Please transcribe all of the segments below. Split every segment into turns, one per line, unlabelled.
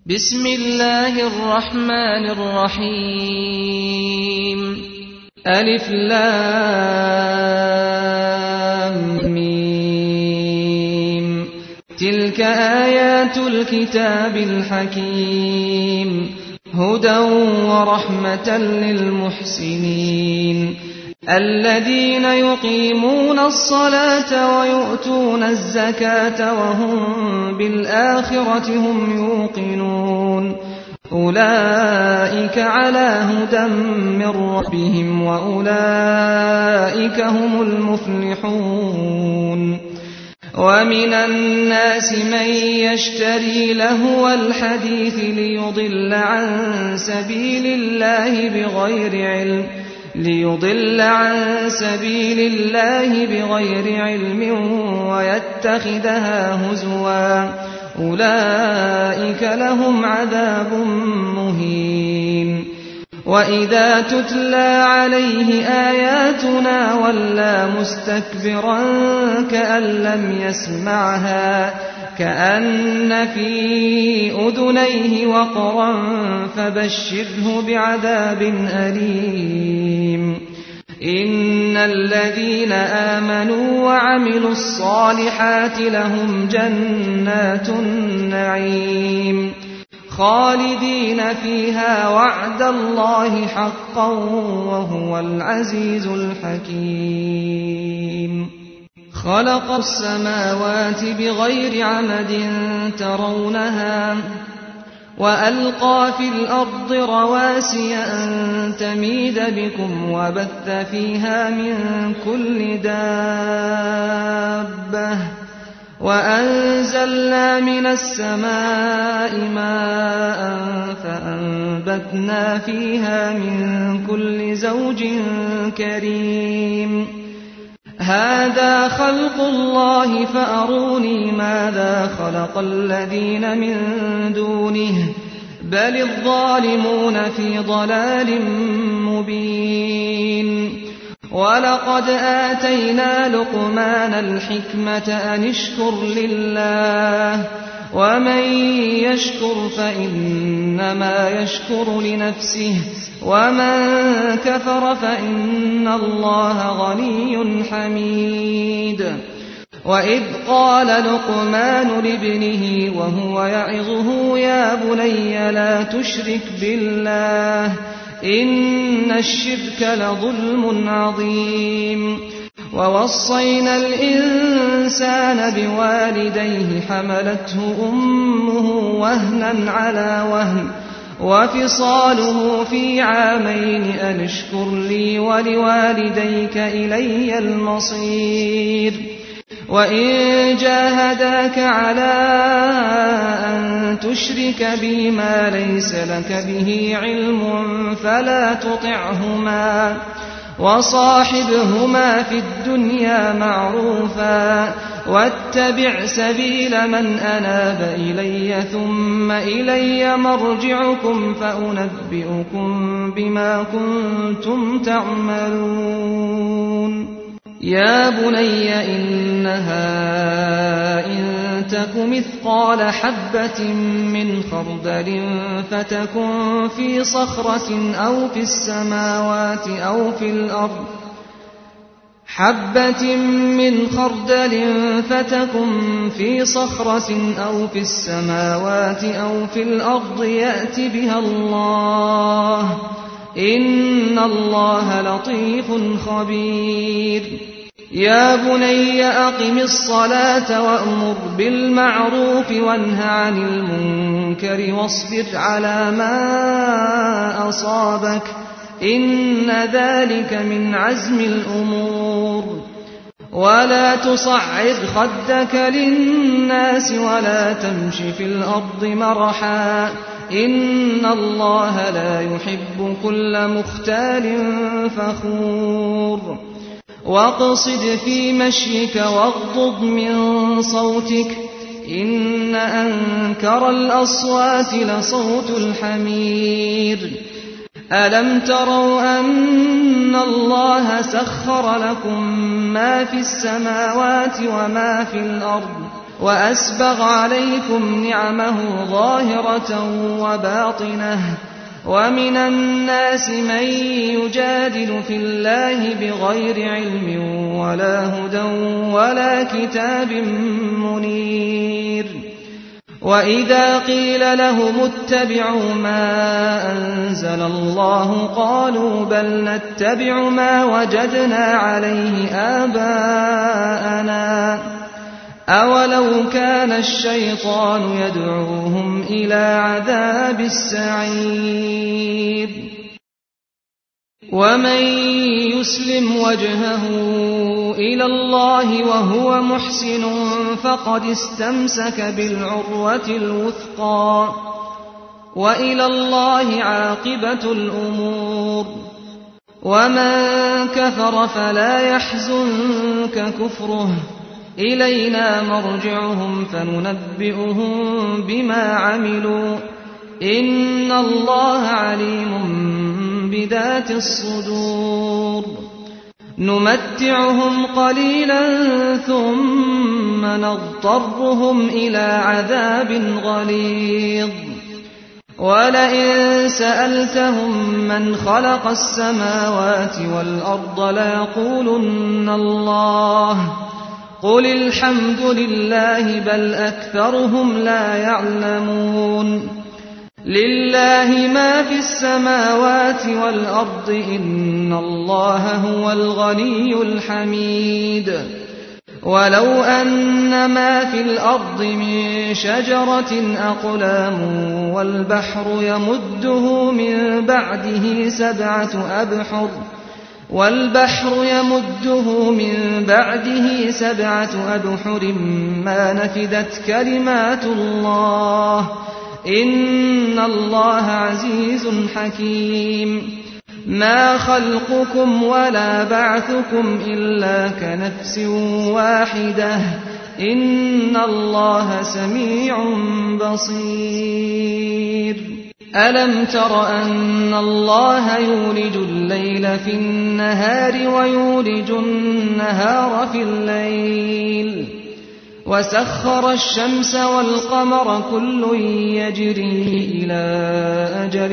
بسم الله الرحمن الرحيم ألف لام ميم تلك آيات الكتاب الحكيم هدى ورحمة للمحسنين الذين يقيمون الصلاة ويؤتون الزكاة وهم بالآخرة هم يوقنون أولئك على هدى من ربهم وأولئك هم المفلحون ومن الناس من يشتري لهو الحديث ليضل عن سبيل الله بغير علم ويتخذها هزوا أولئك لهم عذاب مهين وإذا تتلى عليه آياتنا ولى مستكبرا كأن لم يسمعها كأن في أذنيه وقرا فبشره بعذاب أليم إن الذين آمنوا وعملوا الصالحات لهم جنات النعيم خالدين فيها وعد الله حقا وهو العزيز الحكيم خلق السماوات بغير عمد ترونها وألقى في الأرض رواسي أن تميد بكم وبث فيها من كل دابة وأنزلنا من السماء ماء فأنبتنا فيها من كل زوج كريم هذا خلق الله فأروني ماذا خلق الذين من دونه بل الظالمون في ضلال مبين ولقد آتينا لقمان الحكمة أن اشكر لله ومن يشكر فإنما يشكر لنفسه ومن كفر فإن الله غني حميد وإذ قال لقمان لابنه وهو يعظه يا بني لا تشرك بالله إن الشرك لظلم عظيم ووصينا الإنسان بوالديه حملته أمه وهنا على وهن وفصاله في عامين أن اشكر لي ولوالديك إلي المصير وإن جاهداك على أن تشرك بي ما ليس لك به علم فلا تطعهما وصاحبهما في الدنيا معروفا واتبع سبيل من أناب إلي ثم إلي مرجعكم فأنبئكم بما كنتم تعملون يا بني إنها إن تك مثقال حبة من خردل فتكن في صخرة أو في السماوات أو في الأرض حبة من خردل فتكن في صخرة أو في السماوات أو في الأرض يأت بها الله إن الله لطيف خبير يا بني أقم الصلاة وأمر بالمعروف وانه عن المنكر واصبر على ما أصابك إن ذلك من عزم الأمور ولا تصعد خدك للناس ولا تمش في الأرض مرحا إن الله لا يحب كل مختال فخور واقصد في مشيك واغضض من صوتك إن أنكر الأصوات لصوت الحمير ألم تروا أن الله سخر لكم ما في السماوات وما في الأرض وأسبغ عليكم نعمه ظاهرة وباطنة ومن الناس من يجادل في الله بغير علم ولا هدى ولا كتاب منير وإذا قيل لهم اتبعوا ما أنزل الله قالوا بل نتبع ما وجدنا عليه آباءنا أولو كان الشيطان يدعوهم إلى عذاب السعير ومن يسلم وجهه إلى الله وهو محسن فقد استمسك بالعروة الوثقى وإلى الله عاقبة الأمور ومن كفر فلا يحزنك كفره إلينا مرجعهم فننبئهم بما عملوا إن الله عليم بذات الصدور نمتعهم قليلا ثم نضطرهم إلى عذاب غليظ ولئن سألتهم من خلق السماوات والأرض ليقولن الله قل الحمد لله بل أكثرهم لا يعلمون لله ما في السماوات والأرض إن الله هو الغني الحميد ولو أن ما في الأرض من شجرة أقلام والبحر يمده من بعده سبعة أبحر ما نفدت كلمات الله إن الله عزيز حكيم ما خلقكم ولا بعثكم إلا كنفس واحدة إن الله سميع بصير ألم تر أن الله يولج الليل في النهار ويولج النهار في الليل وسخر الشمس والقمر كل يجري إلى أجل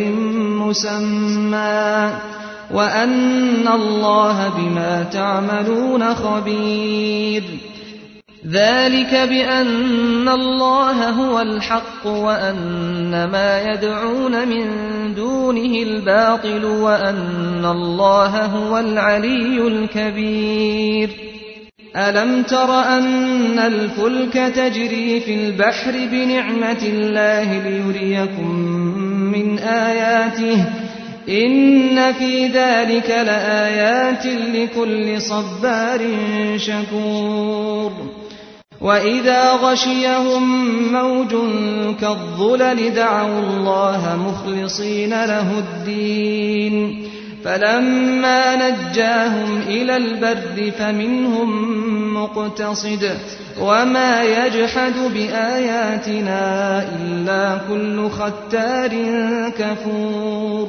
مسمى وأن الله بما تعملون خبير ذلك بأن الله هو الحق وأن ما يدعون من دونه الباطل وأن الله هو العلي الكبير ألم تر أن الفلك تجري في البحر بنعمة الله ليريكم من آياته إن في ذلك لآيات لكل صبار شكور وإذا غشيهم موج كالظلل دعوا الله مخلصين له الدين فلما نجاهم إلى البر فمنهم مقتصد وما يجحد بآياتنا إلا كل ختار كفور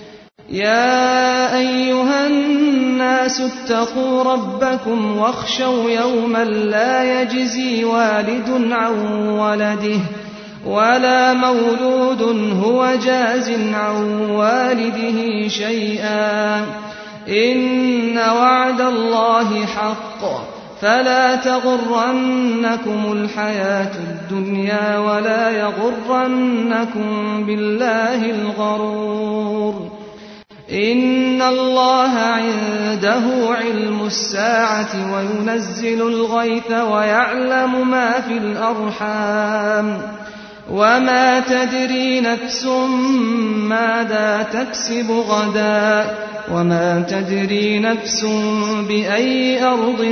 يا أيها الناس اتقوا ربكم واخشوا يوما لا يجزي والد عن ولده ولا مولود هو جاز عن والده شيئا إن وعد الله حق فلا تغرنكم الحياة الدنيا ولا يغرنكم بالله الغرور إن الله عنده علم الساعة وينزل الغيث ويعلم ما في الأرحام وما تدري نفس ماذا تكسب غدا وما تدري نفس بأي أرض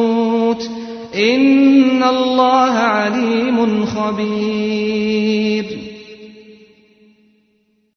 تموت إن الله عليم خبير